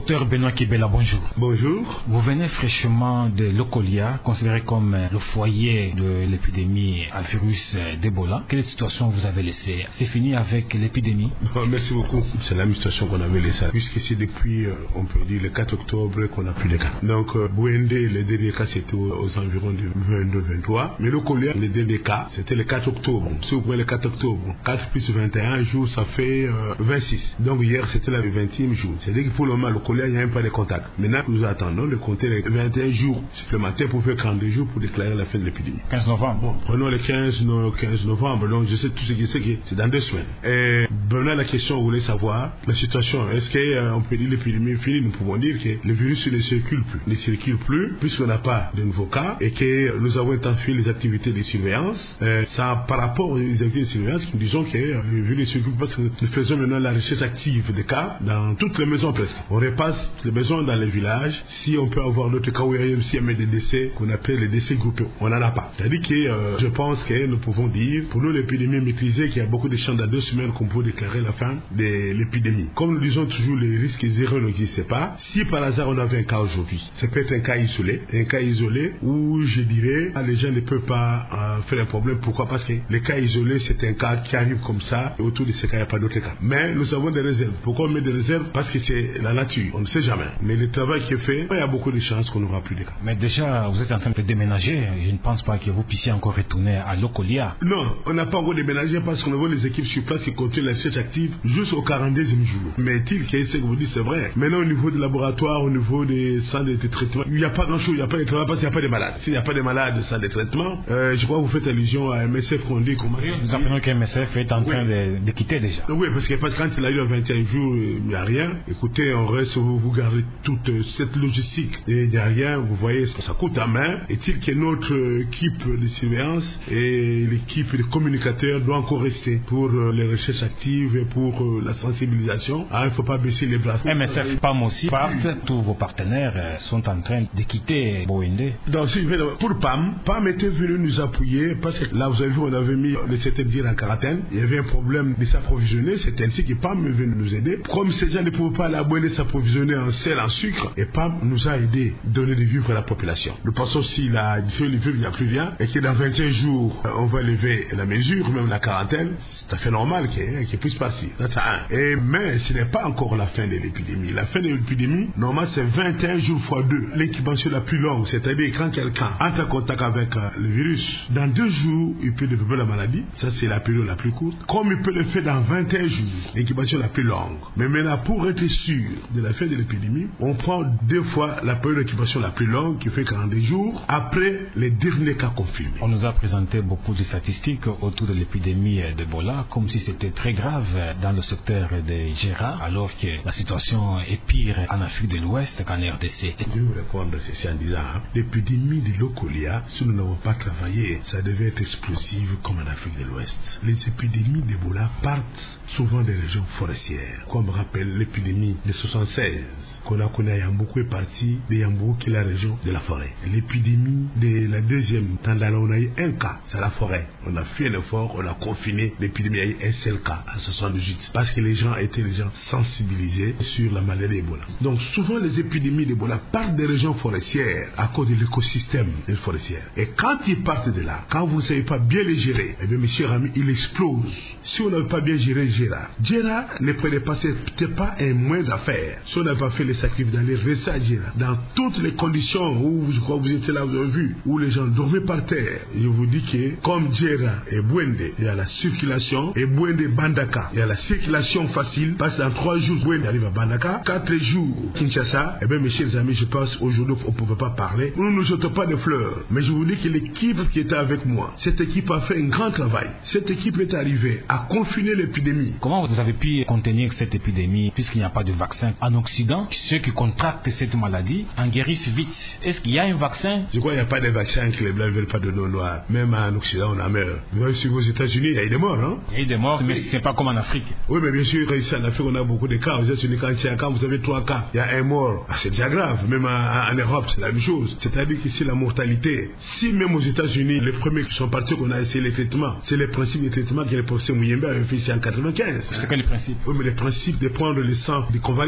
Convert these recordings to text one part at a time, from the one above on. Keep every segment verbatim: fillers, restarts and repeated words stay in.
Docteur Benoît Kibela, bonjour. Bonjour. Vous venez fraîchement de Lokolia, considéré comme le foyer de l'épidémie à virus d'Ebola. Quelle situation vous avez laissée? C'est fini avec l'épidémie? Bon, merci beaucoup. C'est la même situation qu'on avait laissée, puisque c'est depuis, euh, on peut dire, le quatre octobre qu'on n'a plus de cas. Donc, euh, Bouende, les derniers cas, c'était aux, aux environs du vingt-deux vingt-trois. Mais Lokolia, les derniers cas, c'était le quatre octobre. Si vous prenez le quatre octobre, quatre plus vingt et un jours, ça fait euh, vingt-six. Donc, hier, c'était le vingtième jour. C'est-à-dire que pour le moment, Lokolia, il n'y a même pas de contact. Maintenant, nous attendons de compter les vingt et un jours supplémentaires pour faire quarante-deux jours pour déclarer la fin de l'épidémie. quinze novembre. Bon, prenons le quinze, no, quinze novembre, donc je sais tout ce qui c'est que c'est dans deux semaines. Et venant à la question, on voulait savoir la situation. Est-ce qu'on euh, peut dire l'épidémie est finie? Nous pouvons dire que le virus ne circule plus. Ne circule plus, puisqu'on n'a pas de nouveaux cas et que nous avons intensifié les activités de surveillance. Euh, ça, par rapport aux activités de surveillance, nous disons que euh, le virus ne circule pas parce que nous faisons maintenant la recherche active des cas dans toutes les maisons presque. On repasse les maisons dans les villages. Si on peut avoir d'autres cas où il y a aussi des décès qu'on appelle les décès groupés, on n'en a pas. C'est-à-dire que euh, je pense que nous pouvons dire, pour nous l'épidémie est maîtrisée, qu'il y a beaucoup de chances dans deux semaines qu'on peut déclarer la fin de l'épidémie. Comme nous disons toujours, les risques zéro n'existent pas. Si par hasard on avait un cas aujourd'hui, ça peut être un cas isolé, un cas isolé où je dirais les gens ne peuvent pas euh, faire un problème. Pourquoi? Parce que les cas isolés, c'est un cas qui arrive comme ça et autour de ce cas, il n'y a pas d'autres cas. Mais nous avons des réserves. Pourquoi on met des réserves? Parce que c'est la nature, on ne sait jamais. Mais le travail qui est fait, il y a beaucoup de chances qu'on n'aura plus de cas. Mais déjà, vous êtes en train de déménager. Je ne pense pas que vous puissiez encore retourner à Lokolia. Non, on n'a pas encore déménagé parce qu'on a les équipes sur place qui continuent la recherche active jusqu'au quarante-deuxième jour. Mais il qu'il ce que vous dites, c'est vrai. Maintenant, au niveau des laboratoires, au niveau des centres de traitement, il n'y a pas grand-chose, il n'y a pas de travail parce qu'il n'y a pas de malades. S'il n'y a pas de malades, centre de traitement, euh, je crois que vous faites allusion à M S F qu'on dit comment. Oui, nous apprenons que M S F est en train oui. de, de quitter déjà. Oui, parce que parce que quand il a eu vingt et un jours, il n'y a rien. Écoutez, on reste, vous, vous gardez toute cette logistique et il n'y a rien. Vous voyez ce que ça coûte à main. Est-il que notre équipe de surveillance et l'équipe de communicateurs doit encore rester pour les recherches actives et pour la sensibilisation? Ah, il ne faut pas baisser les bras. M S F, P A M aussi partent. Tous vos partenaires sont en train de quitter Bouende. Donc, pour P A M, P A M était venu nous appuyer parce que là, vous avez vu, on avait mis le septième dire en quarantaine. Il y avait un problème de s'approvisionner. C'est ainsi que P A M est venu nous aider. Comme ces gens ne pouvaient pas aller à Bouende s'approvisionner en sel, en sucre, et P A M nous a aidé à donner des vivres à la population. Nous pensons si la diffusion des vivres, il n'y a plus rien, et que dans vingt et un jours, on va lever la mesure, même la quarantaine. C'est tout à fait normal qu'il qu puisse passer. Ça, un. Et, mais ce n'est pas encore la fin de l'épidémie. La fin de l'épidémie, normalement, c'est vingt et un jours fois deux. L'incubation la plus longue, c'est-à-dire quand quelqu'un entre en contact avec euh, le virus, dans deux jours, il peut développer la maladie. Ça, c'est la période la plus courte. Comme il peut le faire dans vingt et un jours, l'incubation la plus longue. Mais maintenant, pour être sûr de la fin de l'épidémie, on prend deux fois la période d'incubation la plus longue, qui fait quarante jours, après les derniers cas confirmés. On nous a présenté beaucoup de statistiques autour de l'épidémie d'Ebola, comme si c'était très grave dans le secteur de Gera, alors que la situation est pire en Afrique de l'Ouest qu'en R D C. Je vais vous répondre ceci en disant, hein, l'épidémie de Lokolia, si nous n'avons pas travaillé, ça devait être explosive comme en Afrique de l'Ouest. Les épidémies d'Ebola partent souvent des régions forestières, comme rappelle l'épidémie de soixante-seize, qu'on a connu à Yamboukou est partie de Yamboukou qui est la région de la forêt. L'épidémie de la deuxième Tandala, on a eu un cas, c'est la forêt. On a fait un effort, on a confiné l'épidémie, il y a eu un seul cas en soixante-dix-huit, parce que les gens étaient les gens sensibilisés sur la maladie d'Ebola. Donc souvent les épidémies d'Ebola partent des régions forestières à cause de l'écosystème forestier. Et quand ils partent de là, quand vous ne savez pas bien les gérer, eh bien mes chers amis, il explose. Si on n'avait pas bien géré Gera, Gera ne prenait pas, c'était pas un moyen d'affaires. Si on n'avait pas fait les sacrifices d'aller rester à Gera, dans toutes les conditions où je crois que vous étiez là, vous avez vu, où les gens dormaient par terre, je vous dis que comme Gera et Bouende, il y a la circulation, et Bouende Bandaka, il y a la circulation facile, parce que dans trois jours, Bouende arrive à Bandaka, quatre jours, Kinshasa, eh bien mes chers amis, je pense aujourd'hui on ne pouvait pas parler. Nous ne jetons pas de fleurs, mais je vous dis que l'équipe qui était avec moi, cette équipe a fait un grand travail. Cette équipe est arrivée à confiner l'épidémie. Comment vous avez pu contenir cette épidémie puisqu'il n'y a pas de vaccin en Occident? Ceux qui contractent cette maladie en guérissent vite. Est-ce qu'il y a un vaccin? Je crois qu'il n'y a pas de vaccin que les blancs ne veulent pas donner aux noirs. Même en Occident, on a meurt. Vous voyez, si aux États-Unis, il y a eu des morts, hein? Il y a eu des morts, mais oui. Ce n'est pas comme en Afrique. Oui, mais bien sûr, ici en Afrique, on a beaucoup de cas. Aux États-Unis, quand, quand vous avez trois cas, il y a un mort. Ah, c'est déjà grave. Même en, en Europe, c'est la même chose. C'est-à-dire qu'ici, la mortalité, si même aux États-Unis, les premiers qui sont partis, qu'on a essayé les traitements, c'est les principes de traitement que le professeur Mouyembe avait fait ici en quatre-vingt-quinze. C'est quoi les principes? Oui, mais les principes de prendre le sang des convalescents.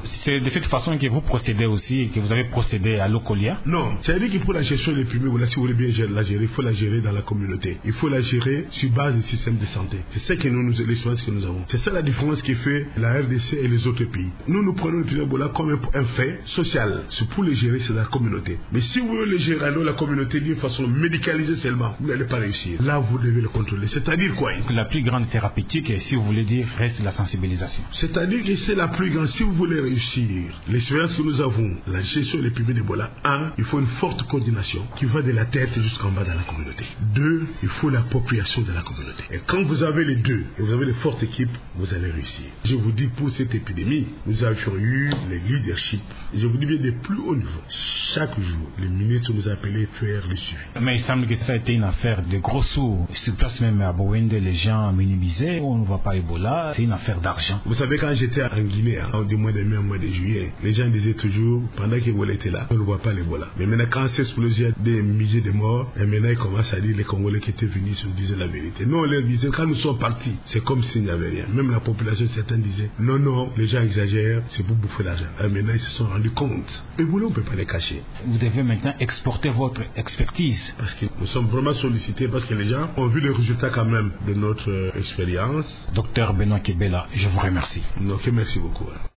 C'est de cette façon que vous procédez aussi, que vous avez procédé à Lokolia? Non, c'est-à-dire qu'il faut la gestion des épidémies, voilà, si vous voulez bien la gérer, il faut la gérer dans la communauté. Il faut la gérer sur base du système de santé. C'est ça que nous, nous l'expérience que nous avons. C'est ça la différence qui fait la R D C et les autres pays. Nous, nous prenons l'épidémie Ebola comme un, un fait social. C'est pour les gérer, c'est la communauté. Mais si vous voulez les gérer alors la communauté d'une façon médicalisée seulement, vous n'allez pas réussir. Là, vous devez le contrôler. C'est-à-dire quoi? La plus grande thérapeutique, si vous voulez dire, reste la sensibilisation. C'est-à-dire que c'est la plus grande. Si vous voulez réussir, l'expérience que nous avons, la gestion de l'épidémie d'Ebola, un, il faut une forte coordination qui va de la tête jusqu'en bas dans la communauté. Deux, il faut l'appropriation de la communauté. Et quand vous avez les deux, et vous avez de fortes équipes, vous allez réussir. Je vous dis, pour cette épidémie, nous avions eu les leaderships. Et je vous dis bien des plus hauts niveaux. Chaque jour, les ministres nous appelaient faire le suivi. Mais il semble que ça a été une affaire de gros sous. Sur place même à Bowende, les gens minimisaient. On ne voit pas Ebola. C'est une affaire d'argent. Vous savez, quand j'étais en Guinée, hein, du mois de mai au mois de juillet, les gens disaient toujours, pendant qu'Ebola était là, on ne voit pas l'Ebola. Mais maintenant, quand c'est explosé, des milliers de morts, et maintenant, ils commencent à dire les Congolais qui étaient venus, ils disaient la vérité. Nous, on leur disait, quand nous sommes partis, c'est comme s'il n'y avait rien. Même la population, certains disaient, non, non, les gens exagèrent, c'est pour bouffer l'argent. Et maintenant, ils se sont rendus compte. Ebola, on ne peut pas les cacher. Vous devez maintenant exporter votre expertise. Parce que nous sommes vraiment sollicités, parce que les gens ont vu les résultats quand même de notre euh, expérience. Docteur Benoît Kebela, je vous remercie. Donc, merci beaucoup.